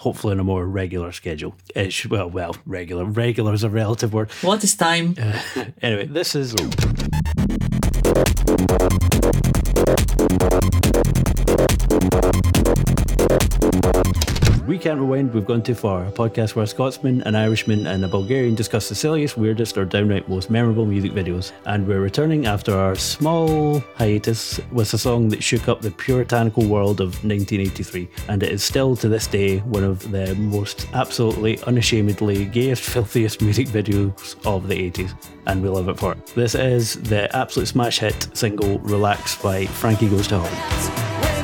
hopefully on a more regular schedule. Well, regular. Regular is a relative word. What is time? Anyway, this is... We Can't Rewind, We've Gone Too Far, a podcast where a Scotsman, an Irishman and a Bulgarian discuss the silliest, weirdest or downright most memorable music videos. And we're returning after our small hiatus with a song that shook up the puritanical world of 1983, and it is still to this day one of the most absolutely unashamedly gayest, filthiest music videos of the 80s, and we love it for it. This is the absolute smash hit single Relax by Frankie Goes to Holland.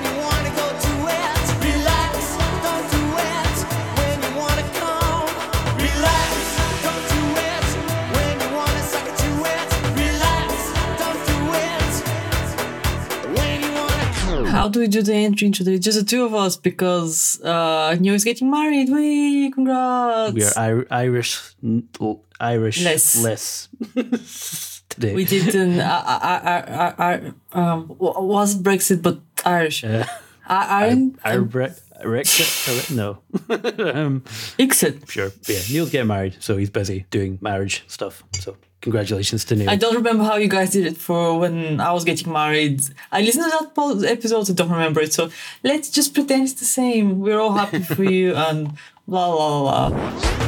How do we do the entry into the just the two of us because Neo is getting married? Whee, congrats! We are Irish less today. We did an was Brexit but Irish. Brexit? No. Exit. Sure. But yeah, Neil's getting married, so he's busy doing marriage stuff. So congratulations to Neil. I don't remember how you guys did it for when I was getting married. I listened to that episode, I don't remember it. So let's just pretend it's the same. We're all happy for you and blah, blah, blah.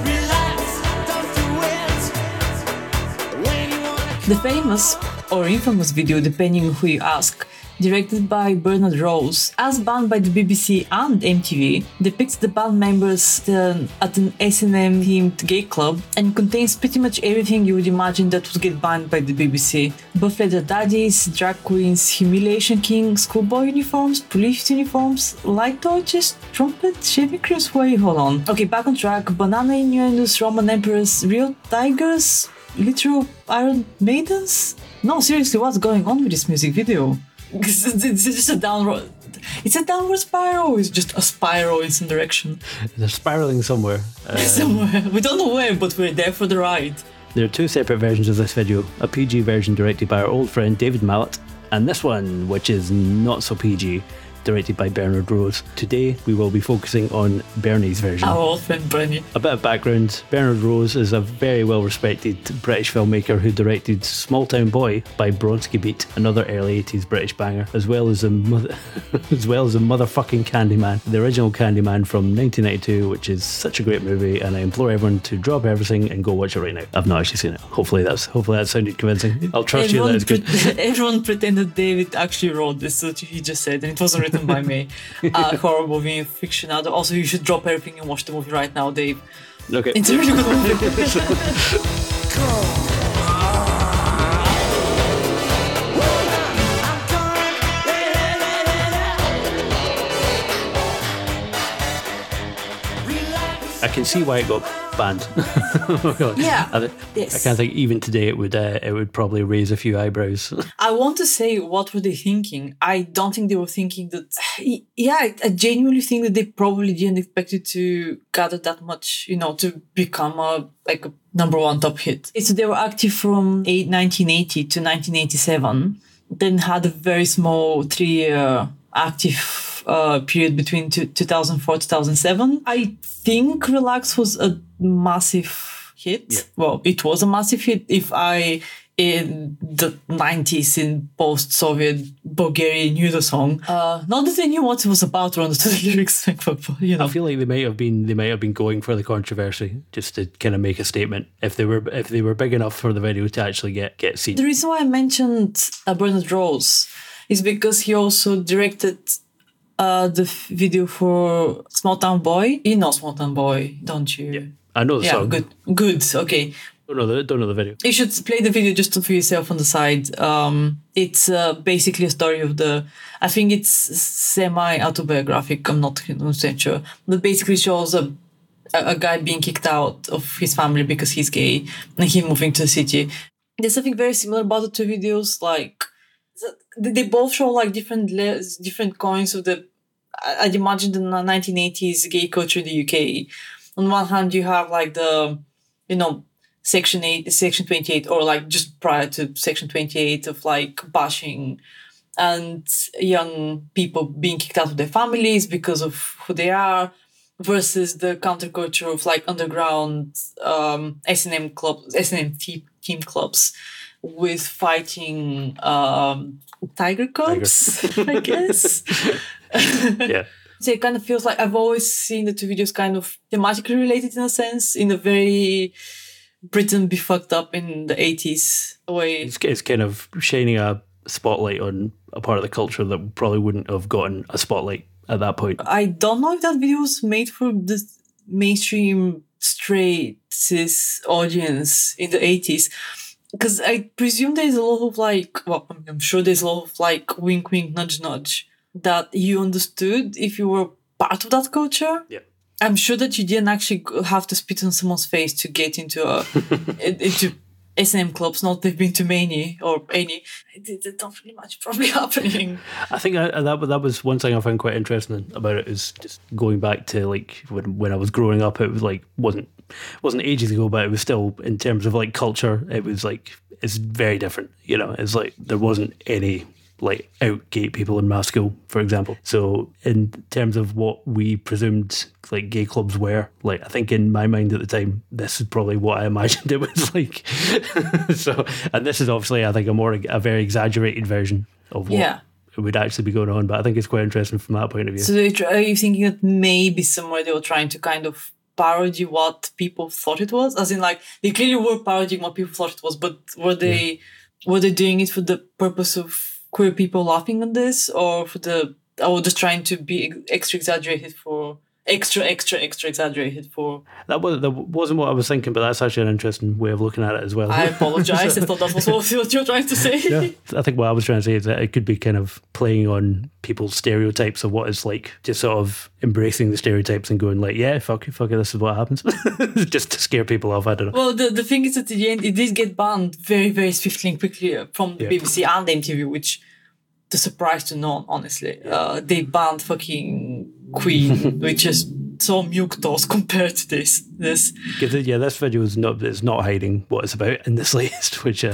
The famous or infamous video, depending on who you ask, directed by Bernard Rose, as banned by the BBC and MTV, depicts the band members at an S&M themed gay club and contains pretty much everything you would imagine that would get banned by the BBC. Buff leather daddies, drag queens, humiliation king, schoolboy uniforms, police uniforms, light torches, trumpet, shaving creams. Wait, hold on. Okay, back on track. Banana innuendos, Roman emperors, real tigers, literal Iron Maidens? No, seriously, what's going on with this music video? It's just a downward. It's a downward spiral. It's just a spiral in some direction. They're spiraling somewhere. Somewhere. We don't know where, but we're there for the ride. There are two separate versions of this video. A PG version directed by our old friend David Mallet, and this one, which is not so PG, directed by Bernard Rose. Today, we will be focusing on Bernie's version. Our old friend Bernie. A bit of background. Bernard Rose is a very well-respected British filmmaker who directed Small Town Boy by Bronski Beat, another early 80s British banger, as well as a motherfucking Candyman, the original Candyman from 1992, which is such a great movie, and I implore everyone to drop everything and go watch it right now. I've not actually seen it. Hopefully that sounded convincing. I'll trust you that it's good. Everyone pretended David actually wrote this, what he just said, and it wasn't written by me. Horror movie, fiction. Also, you should drop everything and watch the movie right now, Dave. Okay. It's a really good movie. I can see why it got banned. Yeah. I can't think even today it would probably raise a few eyebrows. I want to say, what were they thinking? I don't think they were thinking that. Yeah, I genuinely think that they probably didn't expect it to gather that much, to become a number one top hit. So they were active from 1980 to 1987, then had a very small 3-year active period between 2004 2007. I think Relax was a massive hit. Yeah. Well, it was a massive hit in the 90s in post-Soviet Bulgaria knew the song. Not that they knew what it was about or understood the lyrics, but I feel like they might have been going for the controversy just to kind of make a statement if they were big enough for the video to actually get seen. The reason why I mentioned Bernard Rose is because he also directed the video for Small Town Boy. You know Small Town Boy, don't you? Yeah, I know the song. Good. Okay. Don't know the video. You should play the video just for yourself on the side. It's basically a story of I think it's semi-autobiographic, I'm not 100% sure, but basically shows a guy being kicked out of his family because he's gay and him moving to the city. There's something very similar about the two videos, they both show different coins of I'd imagine the 1980s gay culture in the UK. On one hand, you have Section 28, or just prior to Section 28 of bashing and young people being kicked out of their families because of who they are. versus the counterculture of like underground S&M clubs, S&M team clubs with fighting tiger cubs, I guess. Yeah. So it kind of feels like I've always seen the two videos kind of thematically related in a sense, in a very Britain be fucked up in the 80s way. It's kind of shining a spotlight on a part of the culture that probably wouldn't have gotten a spotlight at that point. I don't know if that video was made for the mainstream straight cis audience in the 80s. Because I presume there's a lot of like, well, I'm sure there's a lot of like wink, wink, nudge, nudge that you understood if you were part of that culture. Yeah. I'm sure that you didn't actually have to spit on someone's face to get into into S&M clubs. Not they've been to many or any. There's not really much probably happening. I think that was one thing I found quite interesting about it, is just going back to like when I was growing up. It was like wasn't ages ago, but it was still, in terms of like culture, it was like it's very different. You know, it's like there wasn't any like out gay people in my school, for example. So in terms of what we presumed like gay clubs were, like I think in my mind at the time, this is probably what I imagined it was like. So, and this is obviously I think a very exaggerated version of what would actually be going on, but I think it's quite interesting from that point of view. So are you thinking that maybe somewhere they were trying to kind of parody what people thought it was? As in, like, they clearly were parodying what people thought it was, but were they doing it for the purpose of queer people laughing on this, or just trying to be extra exaggerated for extra exaggerated for? That wasn't what I was thinking, but that's actually an interesting way of looking at it as well. I apologise. I thought that was what you were trying to say. Yeah. I think what I was trying to say is that it could be kind of playing on people's stereotypes of what it's like, just sort of embracing the stereotypes and going like, yeah, fuck it, this is what happens. Just to scare people off, I don't know. Well, the thing is that at the end, it did get banned very, very swiftly and quickly from the BBC and MTV, which, the surprise to none, honestly. They banned fucking Queen, which is so milquetoast compared to this. This video is not hiding what it's about in the slightest, which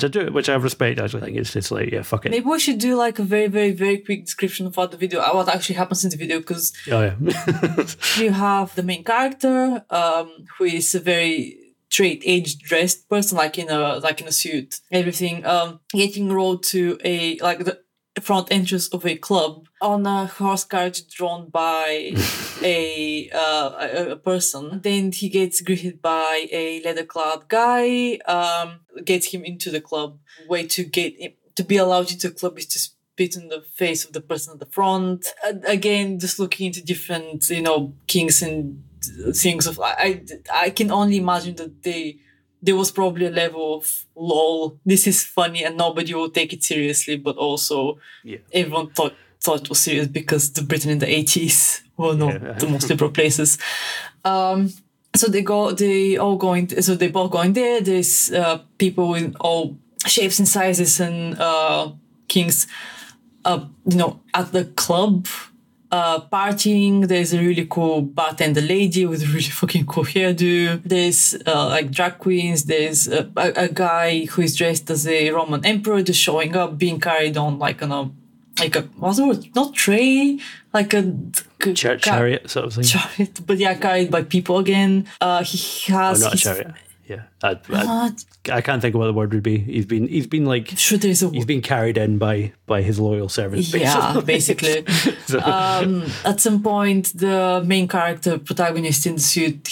I respect. Actually, I think it's just like, yeah, fuck it. Maybe we should do like a very, very, very quick description of what actually happens in the video, because you have the main character, who is a very straight age dressed person, like in a suit, everything, getting rolled to the front entrance of a club on a horse carriage drawn by a person. Then he gets greeted by a leather-clad guy, gets him into the club. Way to get him to be allowed into the club is to spit in the face of the person at the front. Again, just looking into different, kinks and things of. I can only imagine that there was probably a level of lol, this is funny and nobody will take it seriously, but also everyone thought it was serious because the Britain in the 80s were not the most liberal places. So they both go in there. There's people in all shapes and sizes and kinks, at the club. Partying. There's a really cool bartender lady with a really fucking cool hairdo. There's drag queens. There's a guy who is dressed as a Roman emperor just showing up, being carried on what's the word? Not tray, like a chariot sort of thing. Chariot, but carried by people again. He has not a chariot. Yeah, I can't think of what the word would be. He's been like, sure, there's a he's been carried in by his loyal servants. Yeah, basically. So. At some point, the main character protagonist in the suit,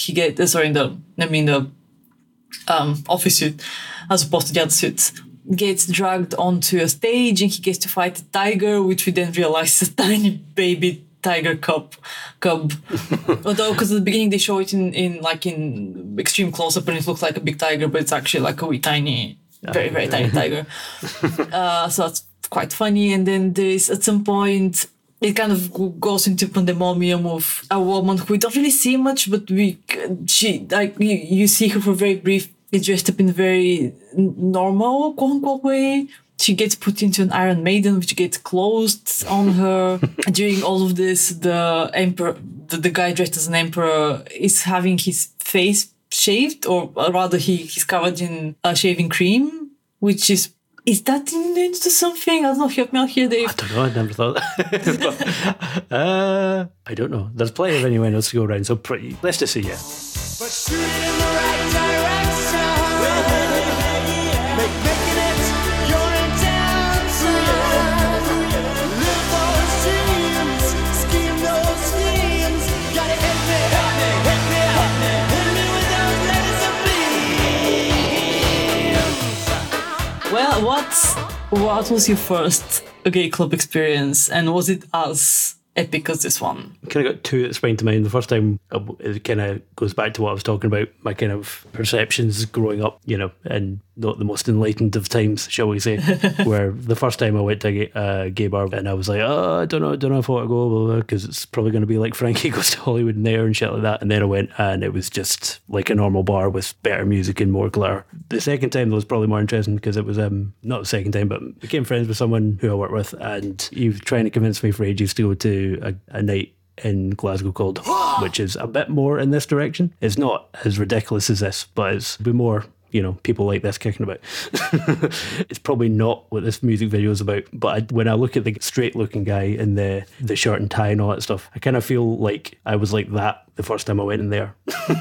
the office suit, as opposed to the other suits, gets dragged onto a stage and he gets to fight a tiger, which we then realize is a tiny baby tiger cub. Although, because at the beginning they show it in extreme close-up and it looks like a big tiger, but it's actually like a wee tiny, very, very tiny tiger. So that's quite funny. And then there's, at some point, it kind of goes into pandemonium of a woman who we don't really see much, but you see her for very brief. It's dressed up in a very normal, quote-unquote way. She gets put into an Iron Maiden, which gets closed on her. During all of this, the emperor, the guy dressed as an emperor, is having his face shaved, or rather he's covered in shaving cream, which is Is that into something? I don't know. Help me out here, Dave. I don't know. I never thought that. I don't know. There's plenty of innuendos to go around, so let's just see, yeah. But shoot it in the right direction. Making it your intention. Live those dreams, scheme those schemes. Gotta hit me with those letters of beam. Well, what was your first gay club experience, and was it as epic as this one? Kind of got two that spring to mind. The first time, it kind of goes back to what I was talking about, my kind of perceptions growing up, and not the most enlightened of times, shall we say, where the first time I went to a gay bar and I was like, I don't know if I want to go, because it's probably going to be like Frankie Goes to Hollywood in there and shit like that. And then I went and it was just like a normal bar with better music and more glitter. The second time was probably more interesting because it was, not the second time, but became friends with someone who I work with, and he was trying to convince me for ages to go to a night in Glasgow called which is a bit more in this direction. It's not as ridiculous as this, but it's a bit more, people like this kicking about. It's probably not what this music video is about, but when I look at the straight looking guy in the shirt and tie and all that stuff, I kind of feel like I was like that the first time I went in there.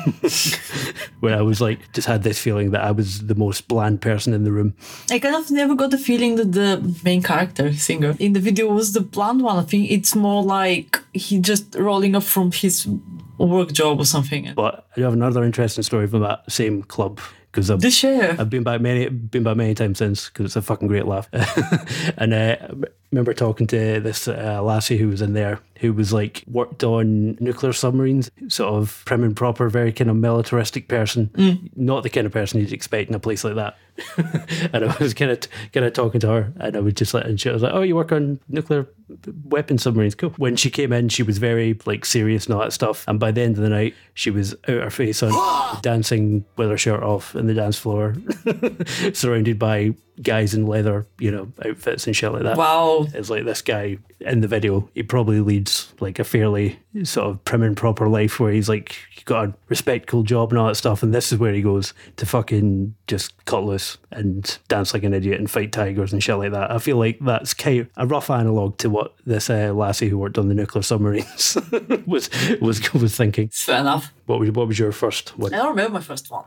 Where I was like, just had this feeling that I was the most bland person in the room. I kind of never got the feeling that the main character, singer, in the video was the bland one. I think it's more like he just rolling up from his work job or something. But I do have another interesting story from that same club. Because I've been back many times since, because it's a fucking great laugh. And I remember talking to this lassie who was in there, who was like worked on nuclear submarines, sort of prim and proper, very kind of militaristic person, not the kind of person you'd expect in a place like that. And I was kind of talking to her, and I was just like, and she was like, "Oh, you work on nuclear weapon submarines, cool." When she came in, she was very like serious and all that stuff. And by the end of the night, she was out her face on, dancing with her shirt off in the dance floor, surrounded by guys in leather, outfits and shit like that. Wow. It's like this guy in the video, he probably leads like a fairly sort of prim and proper life where he's like, he's got a respectable job and all that stuff, and this is where he goes to fucking just cut loose and dance like an idiot and fight tigers and shit like that. I feel like that's kind of a rough analogue to what this lassie who worked on the nuclear submarines was thinking. Fair enough. What was your first one? I don't remember my first one.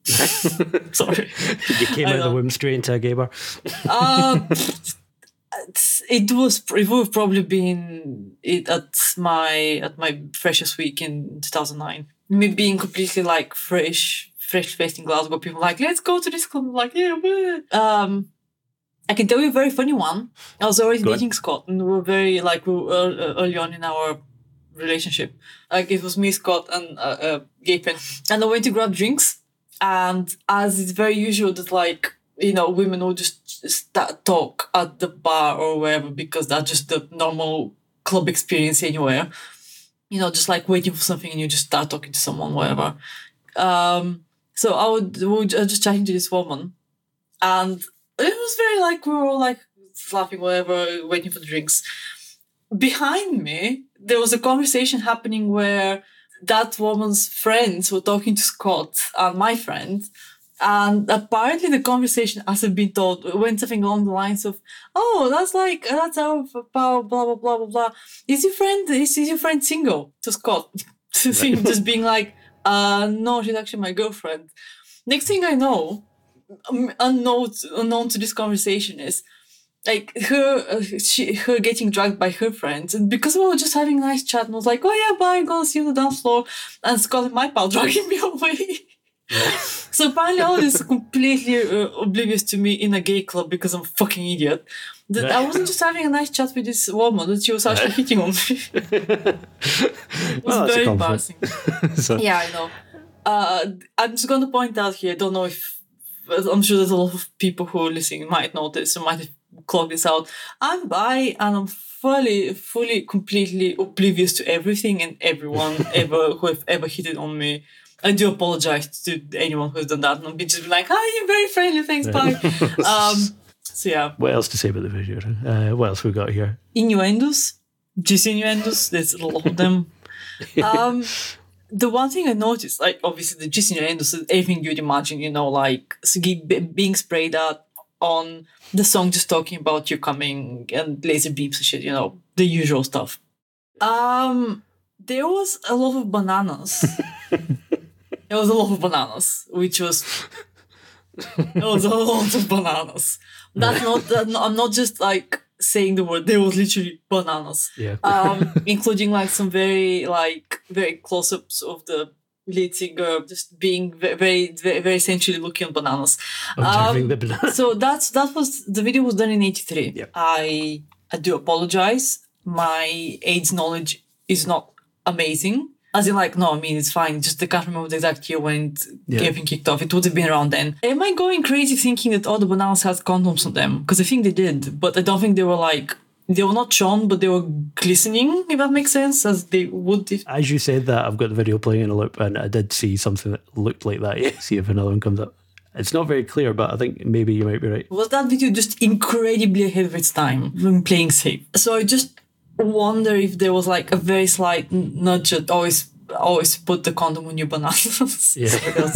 Sorry. You came out of the womb straight into a gay bar? It would have probably been at my freshest week in 2009. Me being completely like fresh faced in Glasgow, people like, let's go to this club. I'm like, yeah, I can tell you a very funny one. I was already dating Scott, and we were very early on in our relationship. Like it was me, Scott, and gay pen, and I went to grab drinks. And as it's very usual that women will just start talk at the bar or wherever, because that's just the normal club experience anywhere. Just like waiting for something and you just start talking to someone, whatever. So I was just chatting to this woman, and it was very we were all laughing, whatever, waiting for the drinks. Behind me, there was a conversation happening where that woman's friends were talking to Scott and my friend, and apparently the conversation, as I've been told, went something along the lines of, "Oh, that's our blah blah blah blah blah. Is your friend single?" To Scott, to him just being like, "No, she's actually my girlfriend." Next thing I know, unknown to this conversation is her getting dragged by her friends, and because we were just having a nice chat, and I was like, "Oh yeah, bye, I'm gonna see you on the dance floor," and Scott and my pal dragging me away. Yeah. So apparently all this is completely oblivious to me in a gay club because I'm a fucking idiot. That I wasn't just having a nice chat with this woman, that she was actually hitting on me. It was very embarrassing. Yeah, I know. I'm just going to point out here, I don't know if, I'm sure there's a lot of people who are listening might know this or might have clocked this out. I'm bi and I'm fully, completely oblivious to everything and everyone who have ever hit it on me. I do apologize to anyone who's done that, and I'll be just like, "Hi, you're very friendly, thanks, bye." So yeah. What else to say about the video? What else we got here? Innuendos, juicy innuendos. There's a lot of them. The one thing I noticed, obviously the juicy innuendos, everything you'd imagine, being sprayed at, on the song just talking about you coming and laser beams and shit, the usual stuff. There was a lot of bananas. There was a lot of bananas, which was... There was a lot of bananas. I'm not just like saying the word. There was literally bananas. Yeah. Including like some very close-ups of the lead singer just being very, very, very sensually looking at bananas. Observing the banana. So the video was done in 1983. Yep. I do apologize. My AIDS knowledge is not amazing. As in, like, no, I mean, it's fine. Just I can't remember the exact year when it everything kicked off. It would have been around then. Am I going crazy thinking that all the bananas had condoms on them? Because I think they did. But I don't think they were not shown, but they were glistening, if that makes sense, as they would if... As you said that, I've got the video playing in a loop, and I did see something that looked like that. Yeah, see if another one comes up. It's not very clear, but I think maybe you might be right. Was that video just incredibly ahead of its time when playing safe? So I just wonder if there was like a very slight nudge at always put the condom on your bananas. Yeah.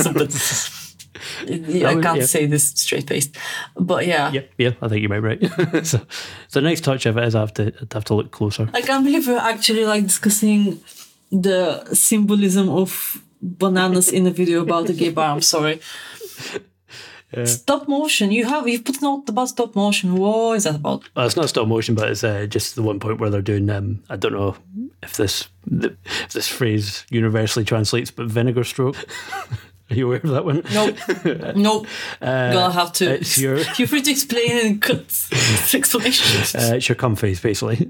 I can't say this straight faced, but yeah. Yeah, I think you might be right. so the next touch of it is I have to look closer. I can't believe we're actually like discussing the symbolism of bananas in a video about a gay bar. I'm sorry. Stop motion. You've put a note about stop motion. What is that about? Well, it's not stop motion, but it's just the one point where they're doing. I don't know if this phrase universally translates, but vinegar stroke. Are you aware of that one? Nope. Gonna have to. It's your. Feel free to explain and cut explanations. It's your cum face, basically.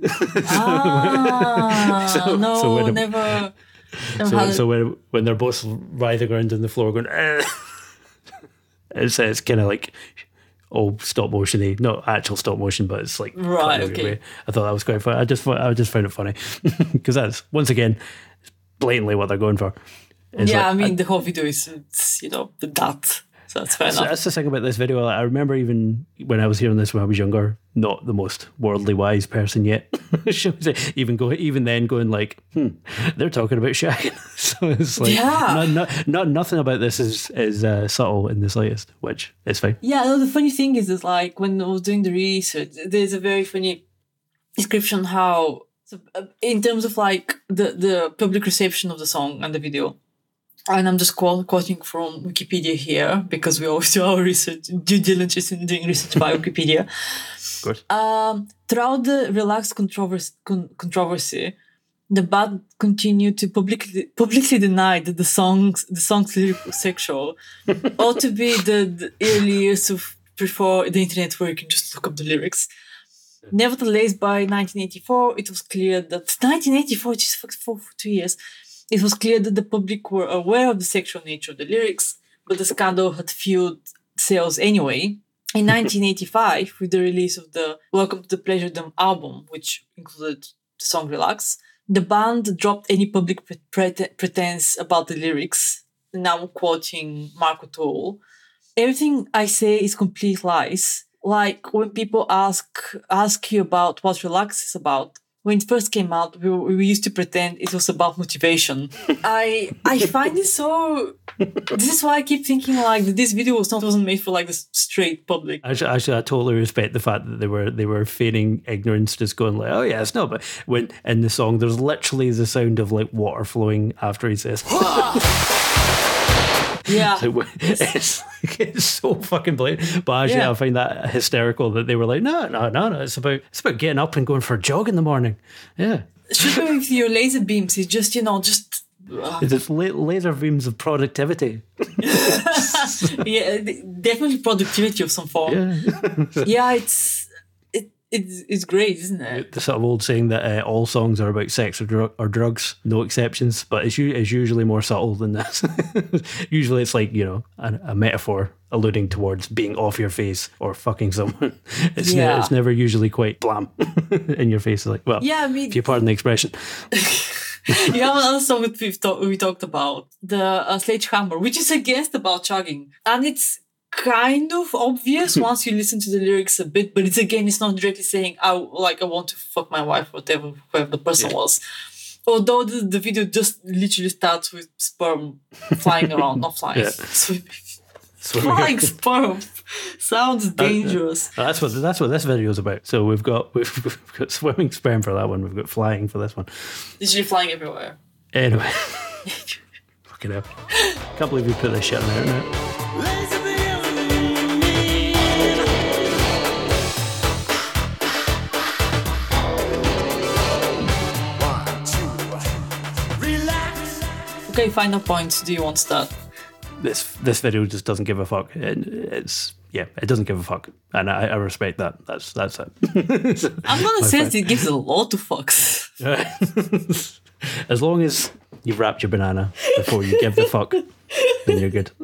Never. So when they're both writhing around on the floor going. It's kind of like stop motion-y, not actual stop motion, but it's like right. Okay. I thought that was quite funny. I just found it funny because that's once again blatantly what they're going for. It's the whole video is that. So that's fair enough. That's the thing about this video. I remember even when I was hearing this when I was younger, not the most worldly wise person yet. even then going like, they're talking about shagging. So it's like, nothing about this is subtle in the slightest, which is fine. Yeah, no, the funny thing is like when I was doing the research, there's a very funny description how, in terms of like the public reception of the song and the video. And I'm just quoting from Wikipedia here because we always do our research, due diligence in doing research by Wikipedia. Of course. Throughout the relaxed controversy, the band continued to publicly deny that the song's lyrics were sexual, or to be the early years of before the internet where you can just look up the lyrics. Nevertheless, by 1984, it was clear that 1984, just for 2 years. It was clear that the public were aware of the sexual nature of the lyrics, but the scandal had fueled sales anyway. In 1985, with the release of the Welcome to the Pleasuredom album, which included the song Relax, the band dropped any public pretense about the lyrics. Now I'm quoting Mark O'Toole. Everything I say is complete lies. Like when people ask you about what Relax is about, when it first came out, we used to pretend it was about motivation. I find it so... This is why I keep thinking like that this video wasn't made for like the straight public. Actually, I totally respect the fact that they were feigning ignorance, just going like, oh yeah, it's not. But when in the song, there's literally the sound of like water flowing after he says. Yeah. It's so fucking blatant. But actually, I find that hysterical that they were like, no. It's about getting up and going for a jog in the morning. Yeah. Should be with your laser beams. It's just, It's laser beams of productivity. Yeah, definitely productivity of some form. Yeah, it's great, isn't it? The sort of old saying that all songs are about sex or drugs, no exceptions, but it's usually more subtle than this. Usually it's like, a metaphor alluding towards being off your face or fucking someone. It's never usually quite blam in your face. Like, well, if you pardon the expression. You have another song that we talked about, the Sledgehammer, which is about chugging. And it's kind of obvious once you listen to the lyrics a bit, but it's not directly saying I want to fuck my wife, whoever the person was. Although the video just literally starts with sperm flying around, not flying. swimming. Flying sperm sounds dangerous. That's what this video is about. So we've got swimming sperm for that one. We've got flying for this one. Literally flying everywhere. Anyway, fucking hell. Can't believe we put this shit on the internet. Okay, final points. Do you want to start? This video just doesn't give a fuck. It doesn't give a fuck, and I respect that. That's it. I'm gonna say it gives a lot of fucks. As long as you've wrapped your banana before you give the fuck, then you're good.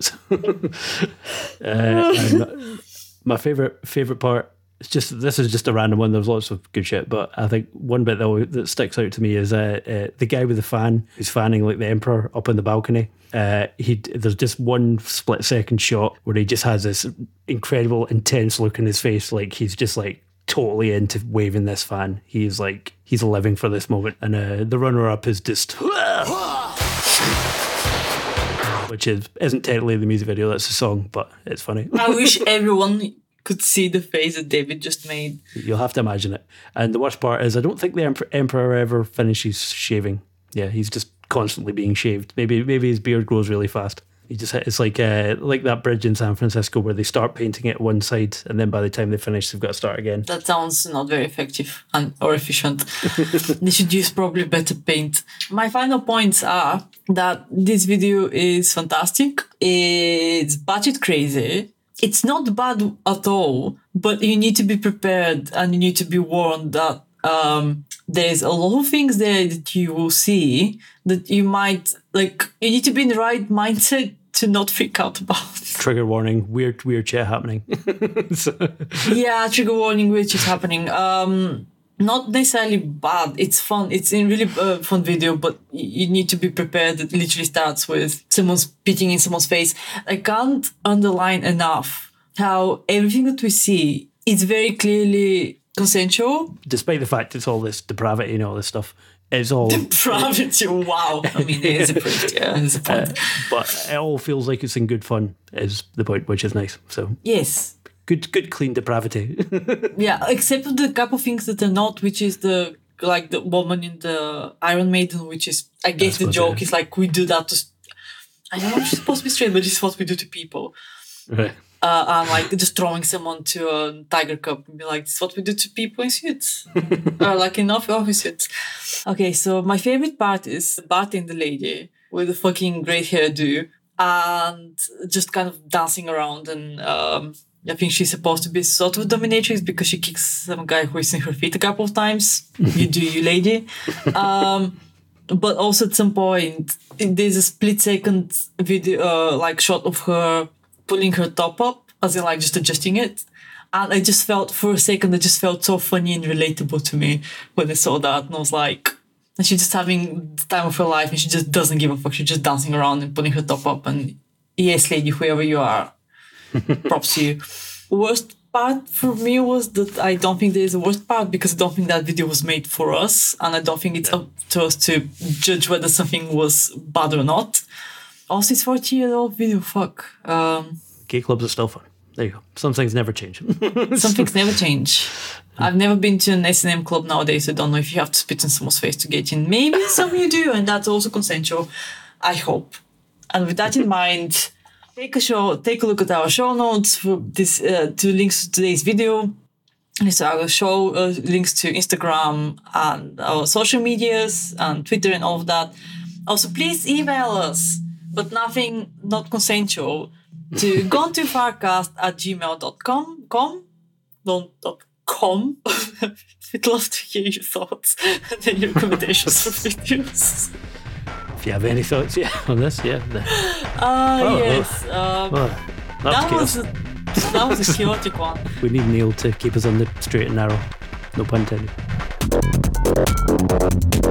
And my favorite part. This is just a random one. There's lots of good shit, but I think one bit that sticks out to me is the guy with the fan who's fanning like the emperor up on the balcony. There's just one split second shot where he just has this incredible intense look in his face, like he's just like totally into waving this fan. He's living for this moment, and the runner up is just which isn't technically the music video. That's a song, but it's funny. I wish everyone could see the face that David just made. You'll have to imagine it. And the worst part is I don't think the emperor ever finishes shaving. Yeah, he's just constantly being shaved. Maybe his beard grows really fast. It's like that bridge in San Francisco where they start painting it one side and then by the time they finish they've got to start again. That sounds not very effective or efficient. They should use probably better paint. My final points are that this video is fantastic. It's budget crazy. It's not bad at all, but you need to be prepared and you need to be warned that there's a lot of things there that you will see that you might, like, you need to be in the right mindset to not freak out about. Trigger warning, weird shit happening. Yeah, trigger warning, weird shit happening. Not necessarily bad. It's fun. It's a really fun video, but you need to be prepared. It literally starts with someone spitting in someone's face. I can't underline enough how everything that we see is very clearly consensual. Despite the fact it's all this depravity and all this stuff, it's all... Depravity, wow. I mean, it is a point, yeah. It's a point. But it all feels like it's in good fun is the point, which is nice. So yes. Good, clean depravity. Yeah, except for the couple things that are not, which is the woman in the Iron Maiden, which is, I guess the joke is like, we do that to, I don't know if she's supposed to be straight, but this is what we do to people. Right. And like just throwing someone to a Tiger Cup and be like, this is what we do to people in suits. Like in office suits. Okay, so my favorite part is Bart and the lady with the fucking great hairdo and just kind of dancing around and I think she's supposed to be sort of dominatrix because she kicks some guy who is in her feet a couple of times. You do, you lady. But also at some point, there's a split second video, like shot of her pulling her top up, as in like just adjusting it. And I just felt, for a second, it just felt so funny and relatable to me when I saw that. And I was like, and she's just having the time of her life and she just doesn't give a fuck. She's just dancing around and pulling her top up. And yes, lady, whoever you are, props to you. Worst part for me was that I don't think there is a worst part because I don't think that video was made for us and I don't think it's up to us to judge whether something was bad or not. Also, it's 40-year-old video, fuck. Gay clubs are still fun. There you go. Some things never change. Some things never change. I've never been to an S&M club nowadays, so I don't know if you have to spit in someone's face to get in. Maybe some you do, and that's also consensual. I hope. And with that in mind... Take a look at our show notes for this, to links to today's video. There's our show links to Instagram and our social medias and Twitter and all of that. Also, please email us, but not consensual, to gonetofarcast@gmail.com. .com. We'd love to hear your thoughts and then your recommendations for videos. If you have any thoughts, on this, yes. That was a chaotic one. We need Neil to keep us on the straight and narrow. No pun intended.